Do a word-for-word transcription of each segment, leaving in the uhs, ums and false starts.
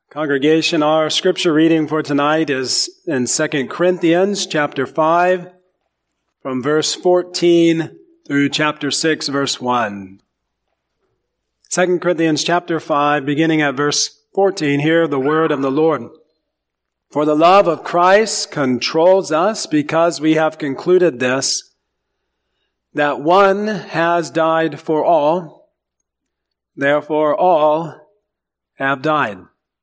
Congregation, our scripture reading for tonight is in Second Corinthians chapter five, from verse fourteen through chapter six, verse one. Second Corinthians chapter five, beginning at verse fourteen, hear the word of the Lord. For the love of Christ controls us, because we have concluded this, that one has died for all, therefore all have died.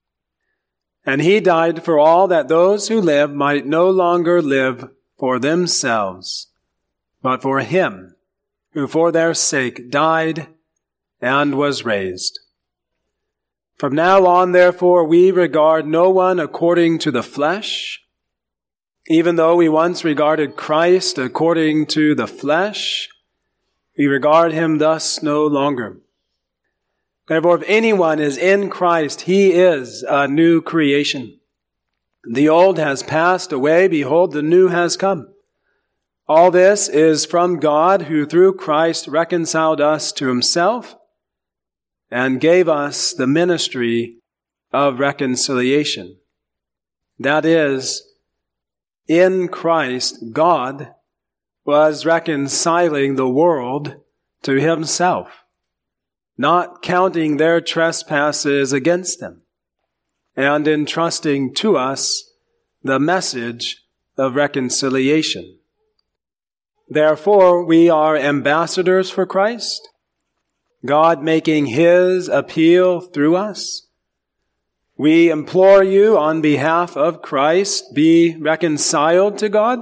And he died for all, that those who live might no longer live for themselves, but for him who for their sake died and was raised. From now on, therefore, we regard no one according to the flesh. Even though we once regarded Christ according to the flesh, we regard him thus no longer. Therefore, if anyone is in Christ, he is a new creation. The old has passed away, behold, the new has come. All this is from God, who through Christ reconciled us to himself and gave us the ministry of reconciliation. That is, in Christ, God was reconciling the world to himself, not counting their trespasses against them, and entrusting to us the message of reconciliation. Therefore, we are ambassadors for Christ, God making his appeal through us. We implore you on behalf of Christ, be reconciled to God.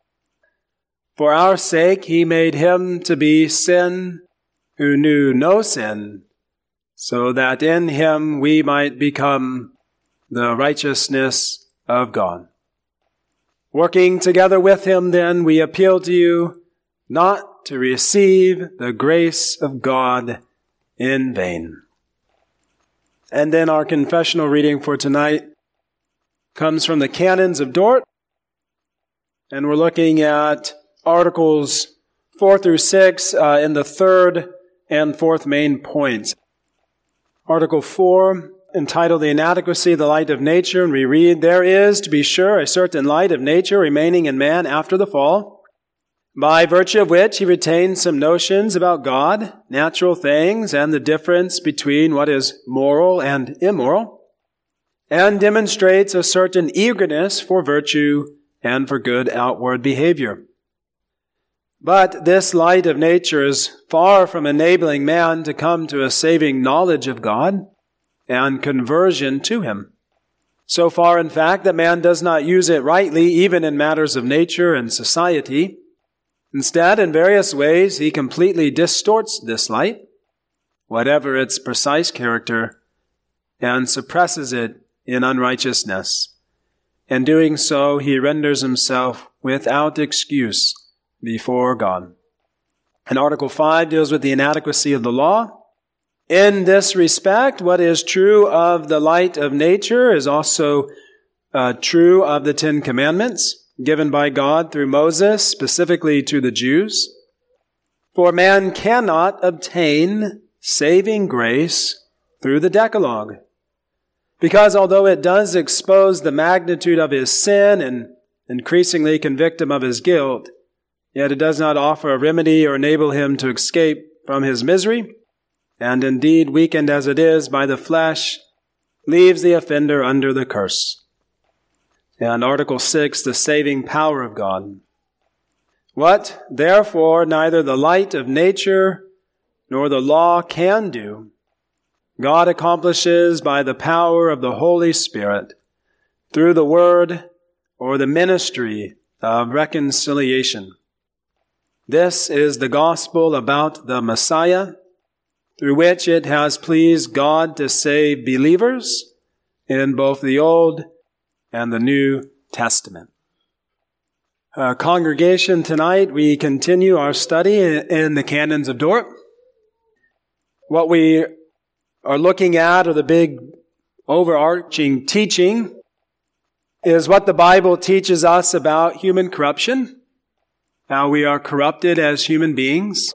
For our sake, he made him to be sin who knew no sin, so that in him we might become the righteousness of God. Working together with him, then, we appeal to you not to receive the grace of God in vain. And then our confessional reading for tonight comes from the Canons of Dort, and we're looking at Articles four through six uh, in the third and fourth main points. Article four, entitled The Inadequacy of the Light of Nature, and we read, There is, to be sure, a certain light of nature remaining in man after the fall, by virtue of which he retains some notions about God, natural things, and the difference between what is moral and immoral, and demonstrates a certain eagerness for virtue and for good outward behavior. But this light of nature is far from enabling man to come to a saving knowledge of God and conversion to him. So far, in fact, that man does not use it rightly, even in matters of nature and society. Instead, in various ways, he completely distorts this light, whatever its precise character, and suppresses it in unrighteousness. In doing so, he renders himself without excuse before God. And Article five deals with the inadequacy of the law. In this respect, what is true of the light of nature is also uh, true of the Ten Commandments, given by God through Moses, specifically to the Jews. For man cannot obtain saving grace through the Decalogue, because although it does expose the magnitude of his sin and increasingly convict him of his guilt, yet it does not offer a remedy or enable him to escape from his misery, and indeed, weakened as it is by the flesh, leaves the offender under the curse. And Article six, the saving power of God. What, therefore, neither the light of nature nor the law can do, God accomplishes by the power of the Holy Spirit through the word or the ministry of reconciliation. This is the gospel about the Messiah, through which it has pleased God to save believers in both the Old and the New Testament. Uh, congregation, tonight we continue our study in the Canons of Dort. What we are looking at, or the big overarching teaching, is what the Bible teaches us about human corruption, how we are corrupted as human beings,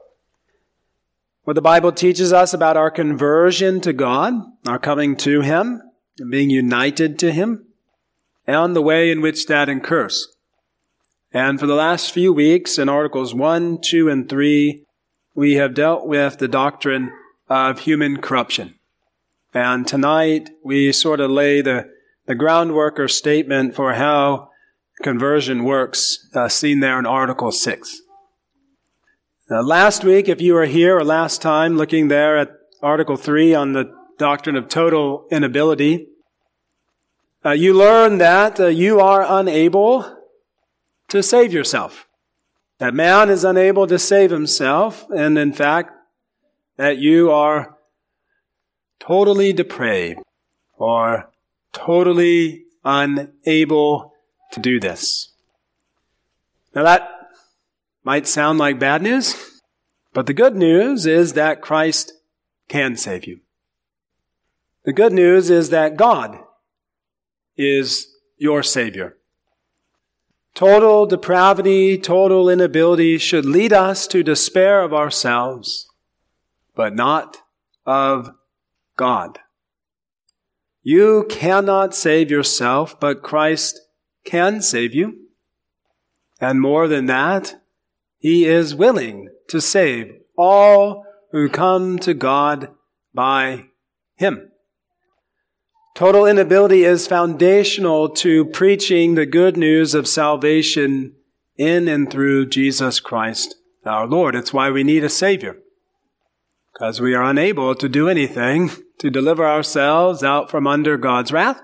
what the Bible teaches us about our conversion to God, our coming to him, and being united to Him, and the way in which that incurs. And for the last few weeks in Articles one, two, and three, we have dealt with the doctrine of human corruption. And tonight we sort of lay the, the groundwork or statement for how conversion works, uh, seen there in Article six. Now, last week, if you were here, or last time, looking there at Article three on the doctrine of total inability, uh, you learned that uh, you are unable to save yourself. That man is unable to save himself, and in fact, that you are totally depraved or totally unable to do this. Now that might sound like bad news, but the good news is that Christ can save you. The good news is that God is your Savior. Total depravity, total inability should lead us to despair of ourselves, but not of God. You cannot save yourself, but Christ can save you. And more than that, He is willing to save all who come to God by Him. Total inability is foundational to preaching the good news of salvation in and through Jesus Christ our Lord. It's why we need a Savior, because we are unable to do anything to deliver ourselves out from under God's wrath,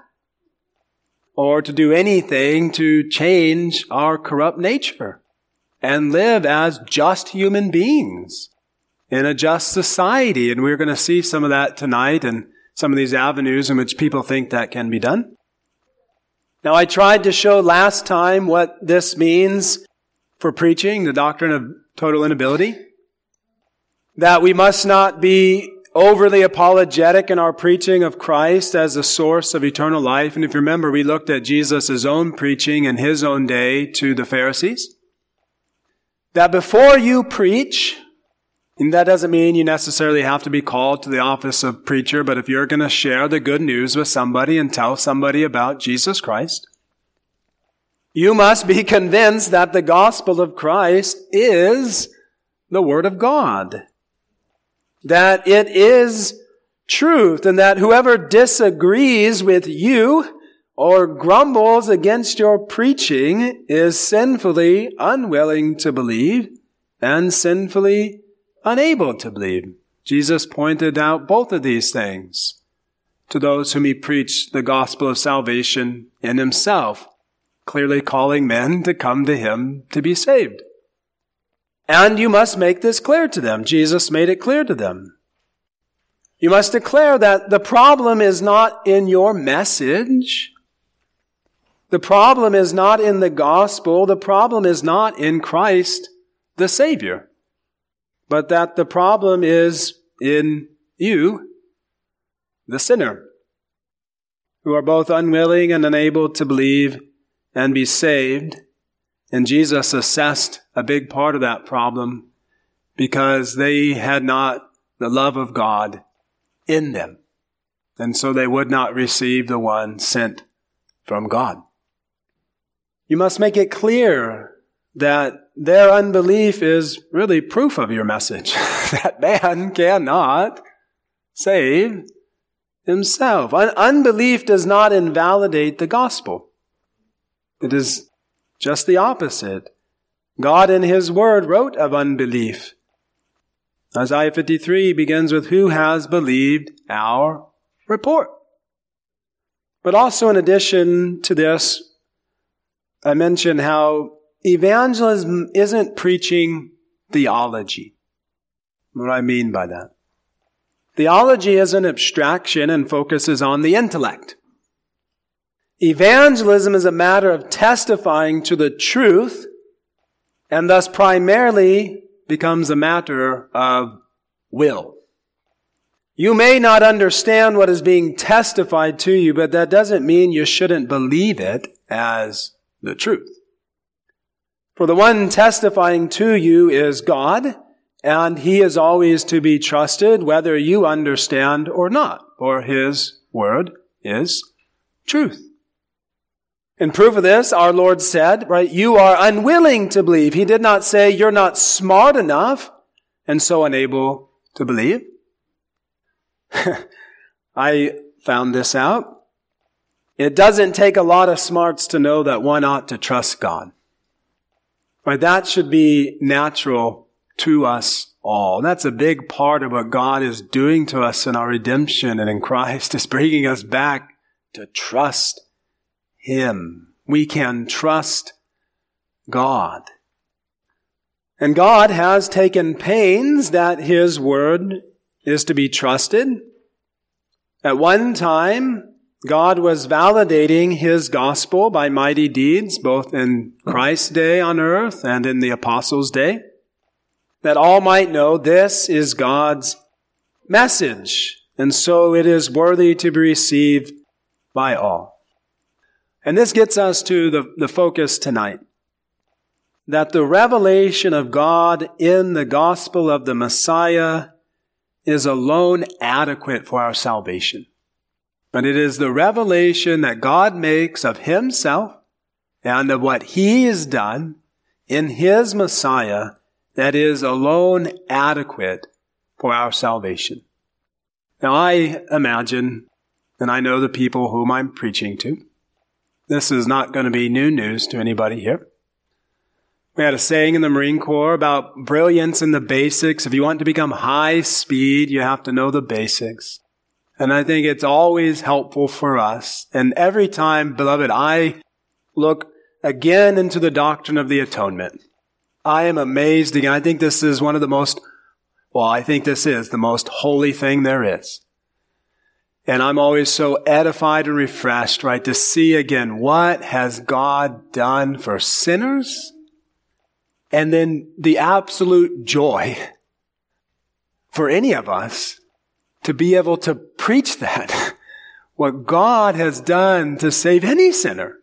or to do anything to change our corrupt nature and live as just human beings in a just society. And we're going to see some of that tonight and some of these avenues in which people think that can be done. Now, I tried to show last time what this means for preaching the doctrine of total inability. That we must not be overly apologetic in our preaching of Christ as the source of eternal life. And if you remember, we looked at Jesus' own preaching in His own day to the Pharisees. That before you preach, and that doesn't mean you necessarily have to be called to the office of preacher, but if you're going to share the good news with somebody and tell somebody about Jesus Christ, you must be convinced that the gospel of Christ is the Word of God. That it is truth, and that whoever disagrees with you or grumbles against your preaching is sinfully unwilling to believe and sinfully unable to believe. Jesus pointed out both of these things to those whom He preached the gospel of salvation in Himself, clearly calling men to come to Him to be saved. And you must make this clear to them. Jesus made it clear to them. You must declare that the problem is not in your message. The problem is not in the gospel. The problem is not in Christ, the Savior. But that the problem is in you, the sinner, who are both unwilling and unable to believe and be saved. And Jesus assessed a big part of that problem because they had not the love of God in them. And so they would not receive the one sent from God. You must make it clear that their unbelief is really proof of your message. That man cannot save himself. Un- unbelief does not invalidate the gospel. It is just the opposite. God in His Word wrote of unbelief. Isaiah fifty-three begins with, "Who has believed our report?" But also in addition to this, I mentioned how evangelism isn't preaching theology. What do I mean by that? Theology is an abstraction and focuses on the intellect. Evangelism is a matter of testifying to the truth, and thus primarily becomes a matter of will. You may not understand what is being testified to you, but that doesn't mean you shouldn't believe it as the truth. For the one testifying to you is God, and He is always to be trusted whether you understand or not, for His word is truth. In proof of this, our Lord said, right, you are unwilling to believe. He did not say you're not smart enough and so unable to believe. I found this out. It doesn't take a lot of smarts to know that one ought to trust God. Right, that should be natural to us all. That's a big part of what God is doing to us in our redemption and in Christ, is bringing us back to trust Him. We can trust God. And God has taken pains that His word is to be trusted. At one time, God was validating His gospel by mighty deeds, both in Christ's day on earth and in the apostles' day, that all might know this is God's message, and so it is worthy to be received by all. And this gets us to the, the focus tonight, that the revelation of God in the gospel of the Messiah is alone adequate for our salvation. But it is the revelation that God makes of Himself and of what He has done in His Messiah that is alone adequate for our salvation. Now I imagine, and I know the people whom I'm preaching to, this is not going to be new news to anybody here. We had a saying in the Marine Corps about brilliance in the basics. If you want to become high speed, you have to know the basics. And I think it's always helpful for us. And every time, beloved, I look again into the doctrine of the atonement, I am amazed again. I think this is one of the most, well, I think this is the most holy thing there is. And I'm always so edified and refreshed, right, to see again, what has God done for sinners? And then the absolute joy for any of us to be able to preach that, what God has done to save any sinner.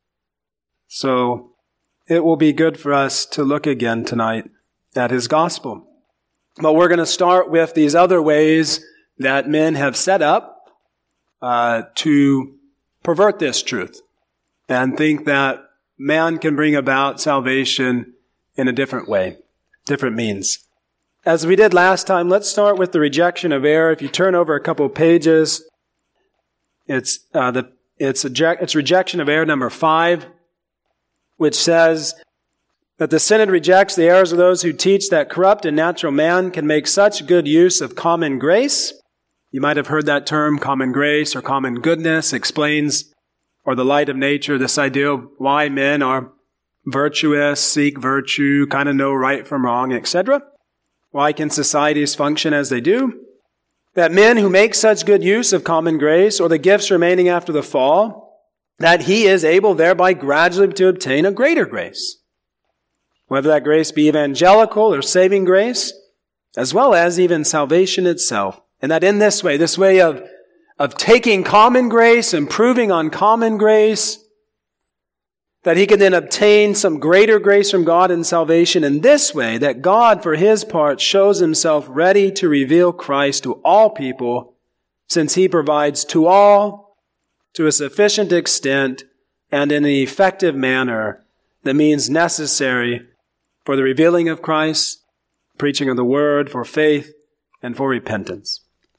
So it will be good for us to look again tonight at His gospel. But we're going to start with these other ways that men have set up uh, to pervert this truth and think that man can bring about salvation in a different way, different means. As we did last time, let's start with the rejection of error. If you turn over a couple of pages, it's uh, the it's, eject, it's rejection of error number five, which says that the Synod rejects the errors of those who teach that corrupt and natural man can make such good use of common grace. You might have heard that term, common grace or common goodness, explains, or the light of nature, this idea of why men are virtuous, seek virtue, kind of know right from wrong, et cetera. Why can societies function as they do? That men who make such good use of common grace or the gifts remaining after the fall, that he is able thereby gradually to obtain a greater grace. Whether that grace be evangelical or saving grace, as well as even salvation itself. And that in this way, this way of, of taking common grace, improving on common grace, that he can then obtain some greater grace from God in salvation in this way, that God, for His part, shows Himself ready to reveal Christ to all people, since He provides to all, to a sufficient extent, and in an effective manner, the means necessary for the revealing of Christ, preaching of the Word, for faith, and for repentance.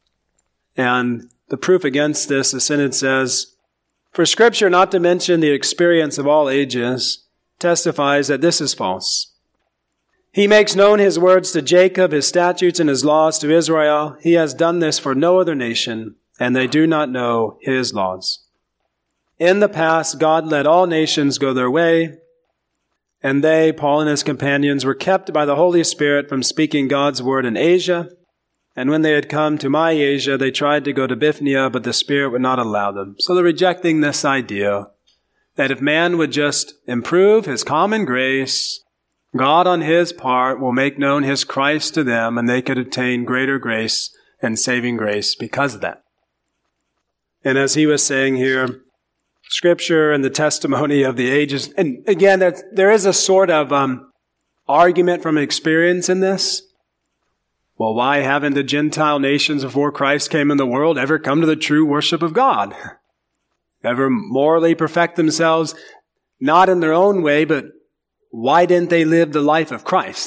And the proof against this, the Synod says, for Scripture, not to mention the experience of all ages, testifies that this is false. He makes known His words to Jacob, His statutes and His laws to Israel. He has done this for no other nation, and they do not know His laws. In the past, God let all nations go their way, and they, Paul and his companions, were kept by the Holy Spirit from speaking God's word in Asia. And when they had come to Mysia, they tried to go to Bithynia, but the Spirit would not allow them. So they're rejecting this idea that if man would just improve his common grace, God on His part will make known His Christ to them, and they could obtain greater grace and saving grace because of that. And as he was saying here, Scripture and the testimony of the ages, and again, there is a sort of um, argument from experience in this. Well, why haven't the Gentile nations before Christ came in the world ever come to the true worship of God? ever morally perfect themselves, not in their own way, but why didn't they live the life of Christ?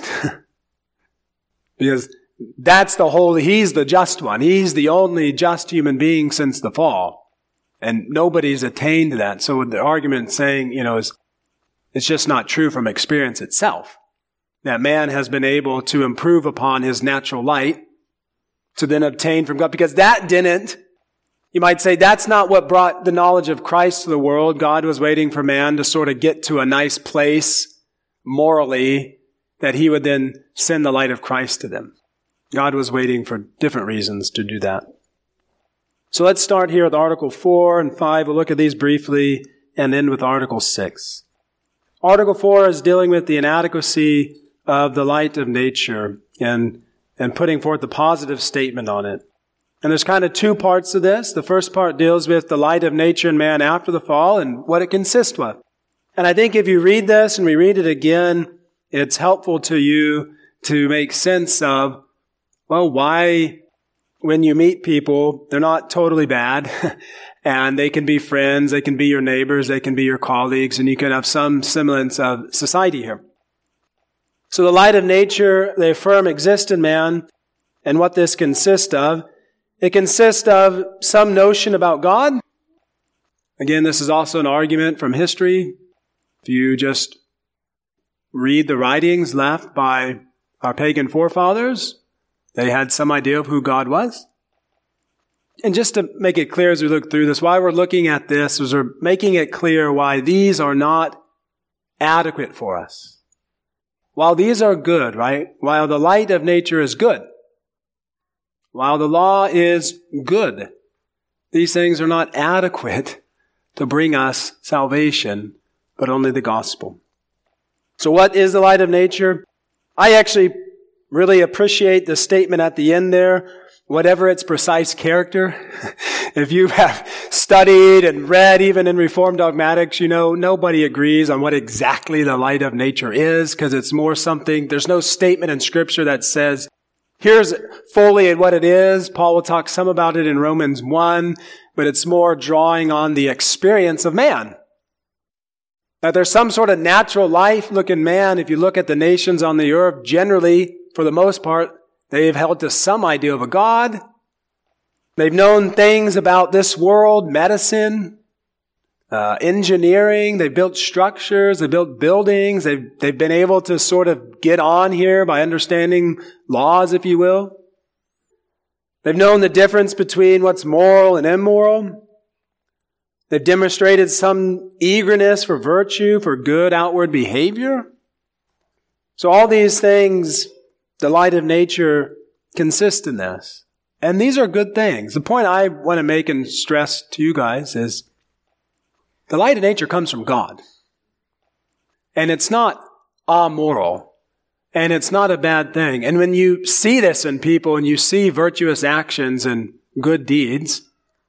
Because that's the whole, He's the just one. He's the only just human being since the fall. And nobody's attained to that. So the argument saying, you know, is it's just not true from experience itself. That man has been able to improve upon his natural light to then obtain from God. Because that didn't, you might say, that's not what brought the knowledge of Christ to the world. God was waiting for man to sort of get to a nice place morally that He would then send the light of Christ to them. God was waiting for different reasons to do that. So let's start here with Article four and five. We'll look at these briefly and end with Article six. Article four is dealing with the inadequacy of the light of nature and, and putting forth a positive statement on it. And there's kind of two parts to this. The first part deals with the light of nature in man after the fall and what it consists of. And I think if you read this and we read it again, it's helpful to you to make sense of, well, why when you meet people, they're not totally bad. And they can be friends, they can be your neighbors, they can be your colleagues, and you can have some semblance of society here. So the light of nature, they affirm, exists in man. And what this consists of, it consists of some notion about God. Again, this is also an argument from history. If you just read the writings left by our pagan forefathers, they had some idea of who God was. And just to make it clear as we look through this, why we're looking at this is we're making it clear why these are not adequate for us. While these are good, right? While the light of nature is good, while the law is good, these things are not adequate to bring us salvation, but only the gospel. So what is the light of nature? I actually really appreciate the statement at the end there, whatever its precise character. If you have studied and read even in Reformed dogmatics, you know, nobody agrees on what exactly the light of nature is, because it's more something, there's no statement in Scripture that says, here's fully what it is. Paul will talk some about it in Romans one, but it's more drawing on the experience of man. That there's some sort of natural life look in man. If you look at the nations on the earth, generally, for the most part, they've held to some idea of a God. They've known things about this world, medicine, uh, engineering. They built structures. They built buildings. They've, they've been able to sort of get on here by understanding laws, if you will. They've known the difference between what's moral and immoral. They've demonstrated some eagerness for virtue, for good outward behavior. So all these things, the light of nature, consist in this. And these are good things. The point I want to make and stress to you guys is the light of nature comes from God. And it's not amoral. And it's not a bad thing. And when you see this in people and you see virtuous actions and good deeds,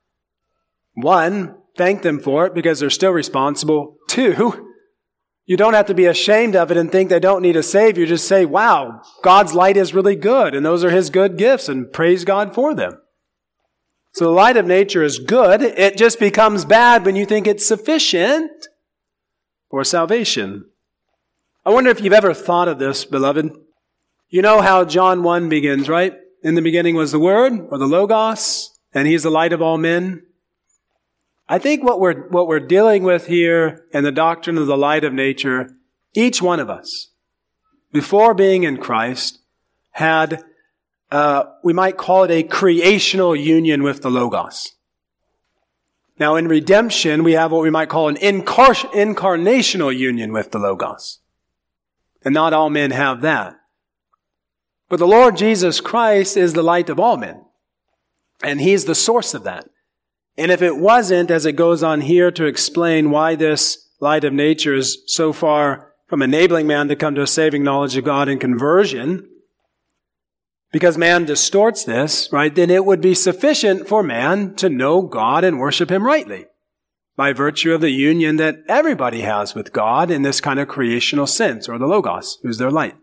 one, thank them for it because they're still responsible. Two, you don't have to be ashamed of it and think they don't need a Savior. Just say, wow, God's light is really good, and those are His good gifts, and praise God for them. So the light of nature is good. It just becomes bad when you think it's sufficient for salvation. I wonder if you've ever thought of this, beloved. You know how John one begins, right? In the beginning was the Word, or the Logos, and He's the light of all men. I think what we're, what we're dealing with here in the doctrine of the light of nature, each one of us, before being in Christ, had, uh, we might call it a creational union with the Logos. Now in redemption, we have what we might call an incar- incarnational union with the Logos. And not all men have that. But the Lord Jesus Christ is the light of all men. And He's the source of that. And if it wasn't, as it goes on here to explain why this light of nature is so far from enabling man to come to a saving knowledge of God and conversion, because man distorts this, right, then it would be sufficient for man to know God and worship Him rightly by virtue of the union that everybody has with God in this kind of creational sense, or the Logos, who's their light.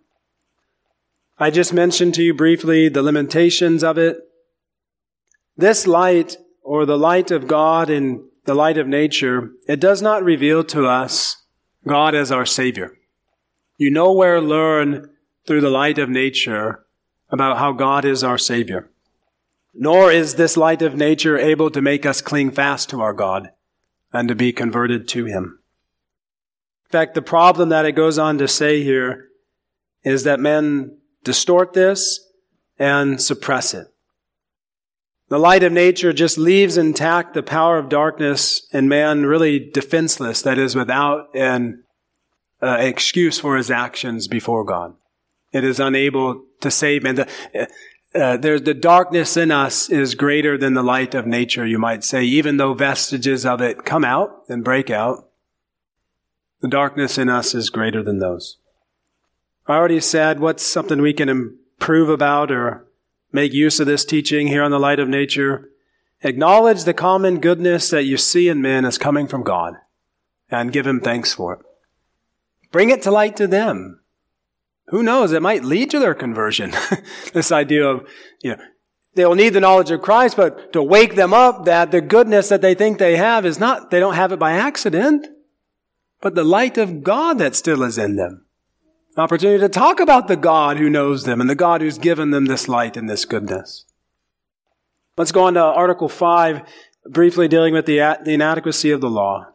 I just mentioned to you briefly the limitations of it. This light, or the light of God in, the light of nature, it does not reveal to us God as our Savior. You nowhere learn through the light of nature about how God is our Savior. Nor is this light of nature able to make us cling fast to our God and to be converted to Him. In fact, the problem that it goes on to say here is that men distort this and suppress it. The light of nature just leaves intact the power of darkness and man really defenseless, that is, without an uh, excuse for his actions before God. It is unable to save man. The, uh, there's, the darkness in us is greater than the light of nature, you might say, even though vestiges of it come out and break out. The darkness in us is greater than those. I already said what's something we can improve about or make use of this teaching here on the light of nature. Acknowledge the common goodness that you see in men as coming from God and give Him thanks for it. Bring it to light to them. Who knows? It might lead to their conversion. This idea of, you know, they'll need the knowledge of Christ, but to wake them up that the goodness that they think they have is not, they don't have it by accident, but the light of God that still is in them. An opportunity to talk about the God who knows them and the God who's given them this light and this goodness. Let's go on to Article five, briefly dealing with the, the inadequacy of the law.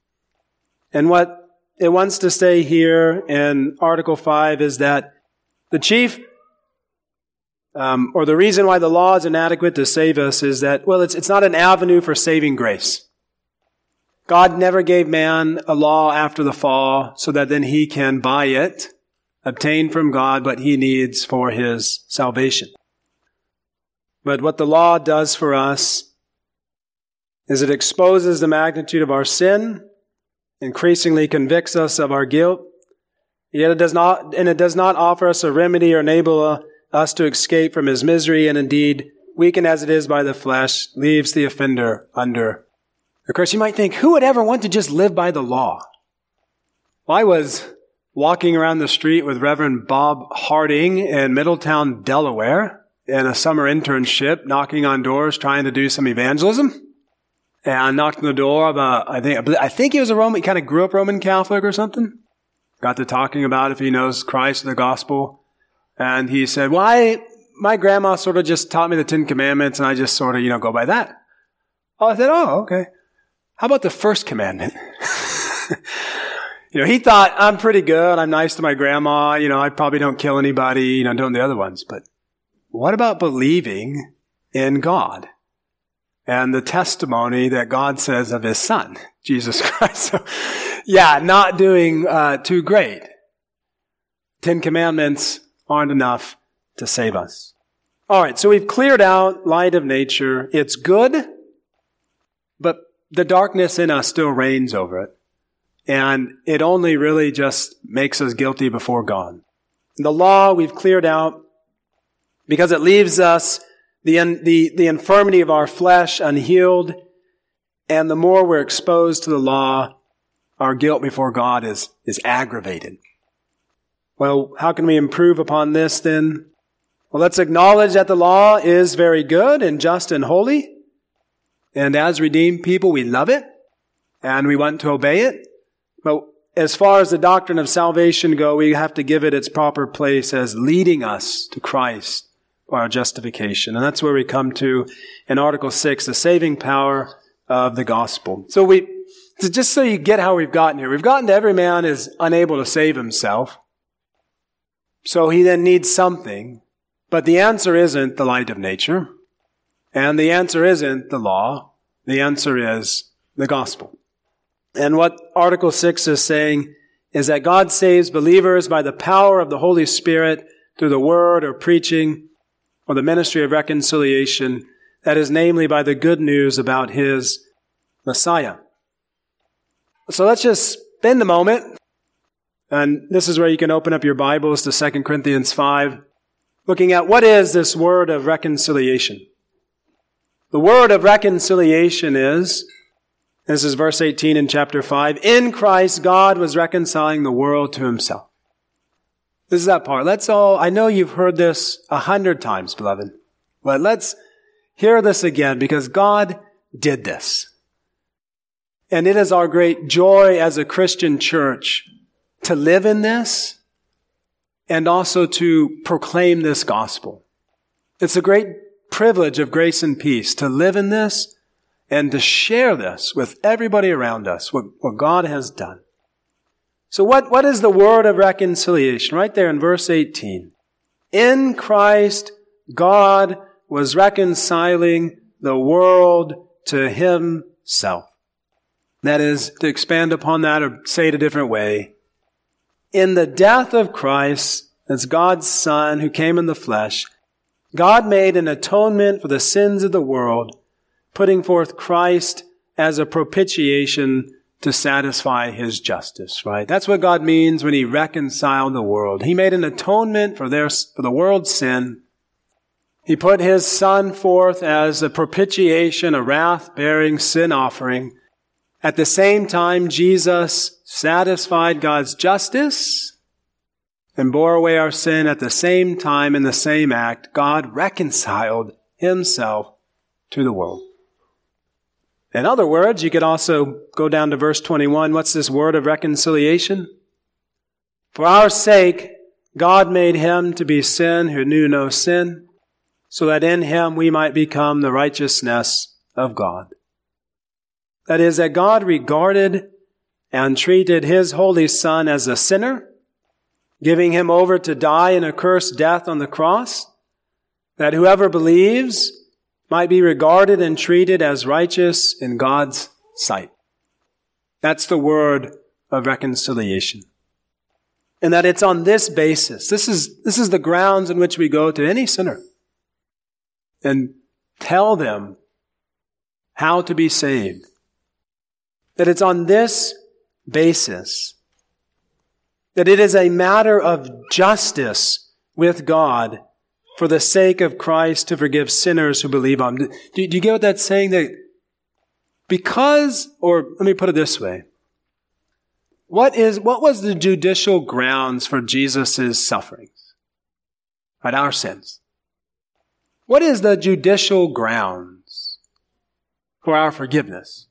And what it wants to say here in Article five is that the chief, um, or the reason why the law is inadequate to save us is that, well, it's, it's not an avenue for saving grace. God never gave man a law after the fall so that then he can, by it, obtain from God what he needs for his salvation. But what the law does for us is it exposes the magnitude of our sin, increasingly convicts us of our guilt, yet it does not, and it does not offer us a remedy or enable uh, us to escape from his misery, and indeed, weakened as it is by the flesh, leaves the offender under the curse. You might think, who would ever want to just live by the law? Well, I was walking around the street with Reverend Bob Harding in Middletown, Delaware, in a summer internship, knocking on doors, trying to do some evangelism. And I knocked on the door of a, I think, I think he was a Roman, he kind of grew up Roman Catholic or something. Got to talking about if he knows Christ, the gospel. And he said, well, I, my grandma sort of just taught me the Ten Commandments and I just sort of, you know, go by that. Oh, I said, oh, okay. How about the first commandment? You know, he thought, I'm pretty good. I'm nice to my grandma. You know, I probably don't kill anybody, you know, doing the other ones. But what about believing in God and the testimony that God says of His Son, Jesus Christ? So, yeah, not doing uh, too great. Ten Commandments aren't enough to save us. All right, so we've cleared out light of nature. It's good, but the darkness in us still reigns over it. And it only really just makes us guilty before God. The law we've cleared out because it leaves us the, the, the infirmity of our flesh unhealed. And the more we're exposed to the law, our guilt before God is, is aggravated. Well, how can we improve upon this then? Well, let's acknowledge that the law is very good and just and holy. And as redeemed people, we love it and we want to obey it. But as far as the doctrine of salvation go, we have to give it its proper place as leading us to Christ for our justification. And that's where we come to in Article six, the saving power of the gospel. So we, just so you get how we've gotten here, we've gotten to every man is unable to save himself. So he then needs something. But the answer isn't the light of nature. And the answer isn't the law. The answer is the gospel. And what Article six is saying is that God saves believers by the power of the Holy Spirit through the word or preaching or the ministry of reconciliation, that is, namely by the good news about His Messiah. So let's just spend a moment, and this is where you can open up your Bibles to Second Corinthians five, looking at what is this word of reconciliation. The word of reconciliation is, this is verse eighteen in chapter five. In Christ, God was reconciling the world to Himself. This is that part. Let's all, I know you've heard this a hundred times, beloved, but let's hear this again because God did this. And it is our great joy as a Christian church to live in this and also to proclaim this gospel. It's a great privilege of grace and peace to live in this and to share this with everybody around us, what, what God has done. So what, what is the word of reconciliation? Right there in verse eighteen. In Christ, God was reconciling the world to himself. That is, to expand upon that or say it a different way. In the death of Christ, as God's Son who came in the flesh, God made an atonement for the sins of the world, putting forth Christ as a propitiation to satisfy his justice, right? That's what God means when he reconciled the world. He made an atonement for their, for the world's sin. He put his Son forth as a propitiation, a wrath-bearing sin offering. At the same time, Jesus satisfied God's justice and bore away our sin. At the same time, in the same act, God reconciled himself to the world. In other words, you could also go down to verse twenty-one. What's this word of reconciliation? For our sake, God made him to be sin who knew no sin, so that in him we might become the righteousness of God. That is, that God regarded and treated his holy Son as a sinner, giving him over to die an accursed death on the cross, that whoever believes might be regarded and treated as righteous in God's sight. That's the word of reconciliation. And that it's on this basis. This is, this is the grounds in which we go to any sinner and tell them how to be saved. That it's on this basis that it is a matter of justice with God for the sake of Christ to forgive sinners who believe on him. Do, do you get what that's saying? That because, or let me put it this way. What is, what was the judicial grounds for Jesus' sufferings? Right, our sins. What is the judicial grounds for our forgiveness?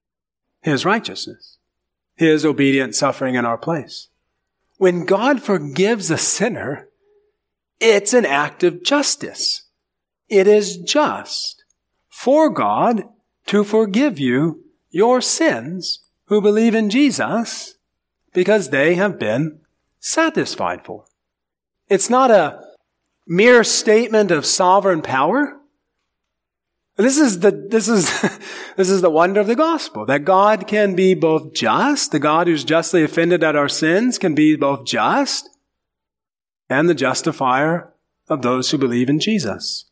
His righteousness. His obedient suffering in our place. When God forgives a sinner, it's an act of justice. It is just for God to forgive you your sins who believe in Jesus because they have been satisfied for. It's not a mere statement of sovereign power. This is the, this is, this is the wonder of the gospel, that God can be both just, the God who's justly offended at our sins can be both just and the justifier of those who believe in Jesus.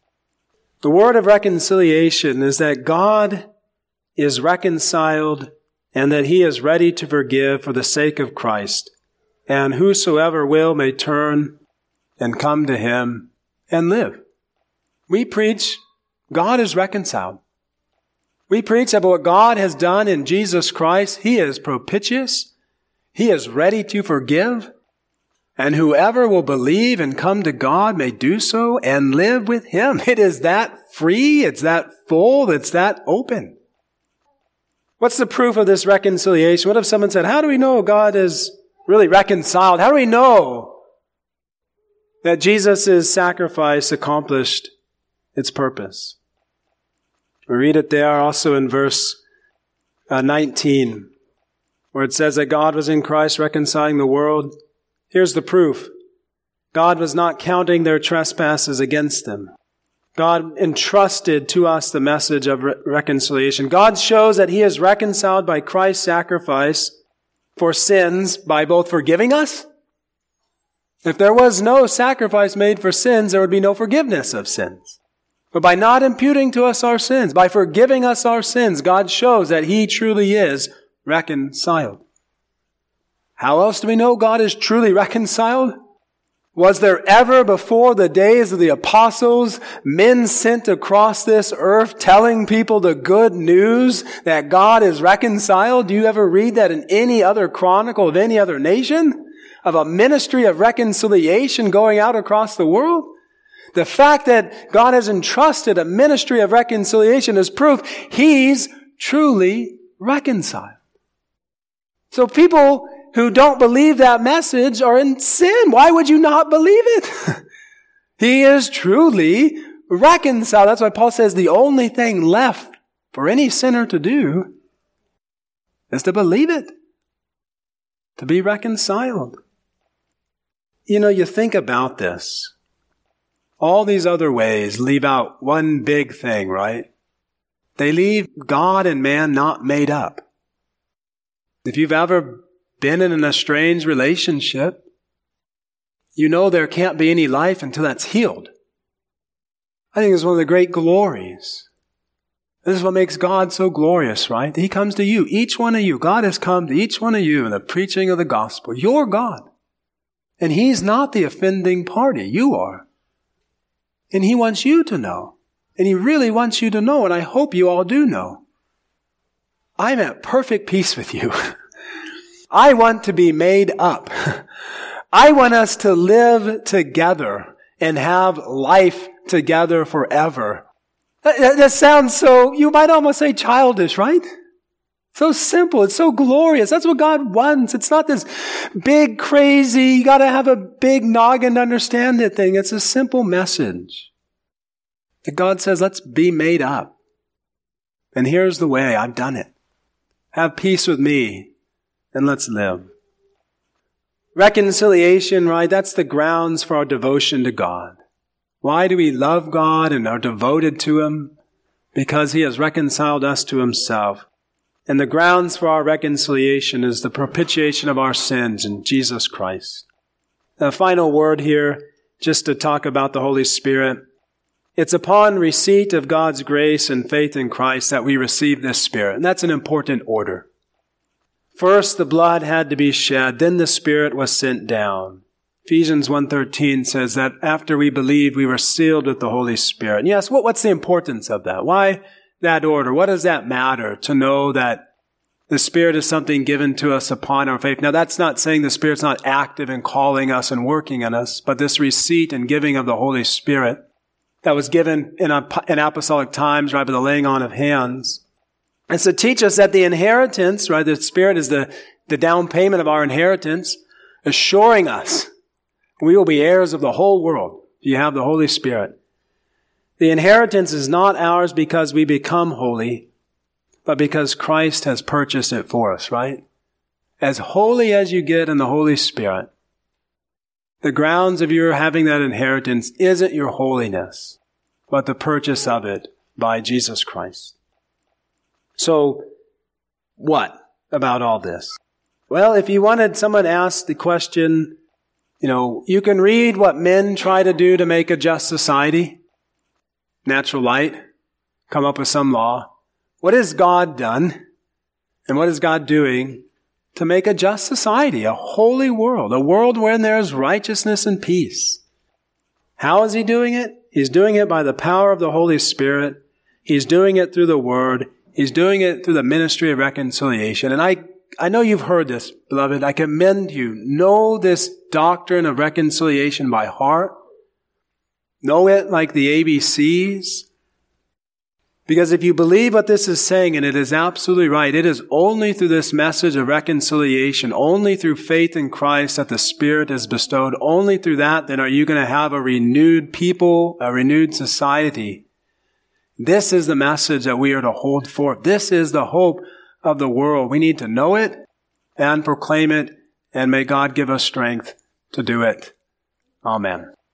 The word of reconciliation is that God is reconciled and that he is ready to forgive for the sake of Christ, and whosoever will may turn and come to him and live. We preach God is reconciled. We preach about what God has done in Jesus Christ. He is propitious. He is ready to forgive. And whoever will believe and come to God may do so and live with him. It is that free. It's that full. It's that open. What's the proof of this reconciliation? What if someone said, how do we know God is really reconciled? How do we know that Jesus' sacrifice accomplished its purpose? We read it there also in verse uh, nineteen, where it says that God was in Christ reconciling the world. Here's the proof. God was not counting their trespasses against them. God entrusted to us the message of re- reconciliation. God shows that he is reconciled by Christ's sacrifice for sins by both forgiving us. If there was no sacrifice made for sins, there would be no forgiveness of sins. But by not imputing to us our sins, by forgiving us our sins, God shows that he truly is reconciled. How else do we know God is truly reconciled? Was there ever before the days of the apostles men sent across this earth telling people the good news that God is reconciled? Do you ever read that in any other chronicle of any other nation? Of a ministry of reconciliation going out across the world? The fact that God has entrusted a ministry of reconciliation is proof he's truly reconciled. So people who don't believe that message are in sin. Why would you not believe it? He is truly reconciled. That's why Paul says the only thing left for any sinner to do is to believe it, to be reconciled. You know, you think about this. All these other ways leave out one big thing, right? They leave God and man not made up. If you've ever been in an estranged relationship, you know there can't be any life until that's healed. I think it's one of the great glories. This is what makes God so glorious, right? He comes to you, each one of you. God has come to each one of you in the preaching of the gospel. You're God. And He's not the offending party. You are. And He wants you to know. And He really wants you to know, and I hope you all do know. I'm at perfect peace with you. I want to be made up. I want us to live together and have life together forever. That, that sounds so, you might almost say childish, right? So simple. It's so glorious. That's what God wants. It's not this big, crazy, you got to have a big noggin to understand it thing. It's a simple message. That God says, let's be made up. And here's the way. I've done it. Have peace with me and let's live. Reconciliation, right? That's the grounds for our devotion to God. Why do we love God and are devoted to Him? Because He has reconciled us to Himself. And the grounds for our reconciliation is the propitiation of our sins in Jesus Christ. The final word here, just to talk about the Holy Spirit. It's upon receipt of God's grace and faith in Christ that we receive this Spirit. And that's an important order. First, the blood had to be shed. Then the Spirit was sent down. Ephesians one thirteen says that after we believed, we were sealed with the Holy Spirit. And yes, what, what's the importance of that? Why that order? What does that matter to know that the Spirit is something given to us upon our faith? Now, that's not saying the Spirit's not active in calling us and working in us, but this receipt and giving of the Holy Spirit that was given in, in apostolic times, right, by the laying on of hands. And so teach us that the inheritance, right, the Spirit is the, the down payment of our inheritance, assuring us we will be heirs of the whole world if you have the Holy Spirit. The inheritance is not ours because we become holy, but because Christ has purchased it for us, right? As holy as you get in the Holy Spirit, the grounds of your having that inheritance isn't your holiness, but the purchase of it by Jesus Christ. So, what about all this? Well, if you wanted someone to ask the question, you know, you can read what men try to do to make a just society. Natural light, come up with some law. What has God done? And what is God doing to make a just society, a holy world, a world wherein there is righteousness and peace? How is He doing it? He's doing it by the power of the Holy Spirit. He's doing it through the Word. He's doing it through the ministry of reconciliation. And I, I know you've heard this, beloved. I commend you. Know this doctrine of reconciliation by heart. Know it like the A B Cs. Because if you believe what this is saying, and it is absolutely right, it is only through this message of reconciliation, only through faith in Christ that the Spirit is bestowed. Only through that, then, are you going to have a renewed people, a renewed society. This is the message that we are to hold forth. This is the hope of the world. We need to know it and proclaim it, and may God give us strength to do it. Amen.